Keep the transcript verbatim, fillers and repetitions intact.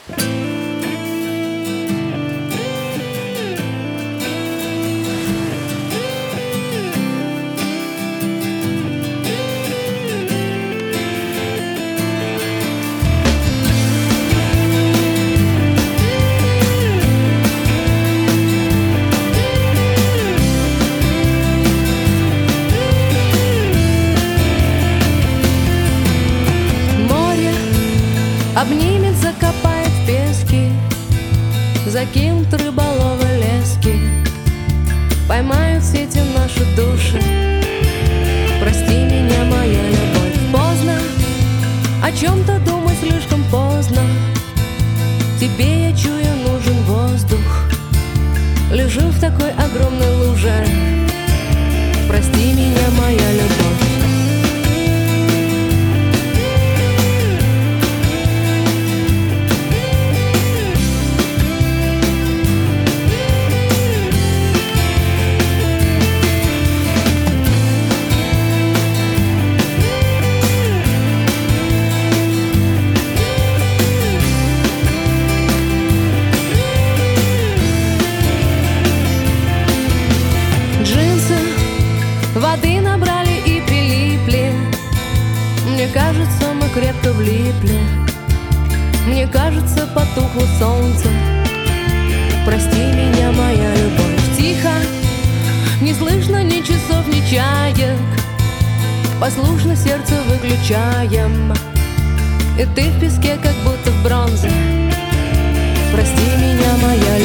Обнимет, закопает в пески, закинут рыболовы лески, поймают в сети наши души. Прости меня, моя любовь. Поздно о чем-то думать, слишком поздно. Тебе, я чую, нужен воздух. Лежу в такой огромной луже. Прости меня, моя любовь. Воды набрали и прилипли. Мне кажется, мы крепко влипли. Мне кажется, потухло солнце. Прости меня, моя любовь. Тихо, не слышно ни часов, ни чаек. Послушно сердце выключаем. И ты в песке, как будто в бронзе. Прости меня, моя любовь.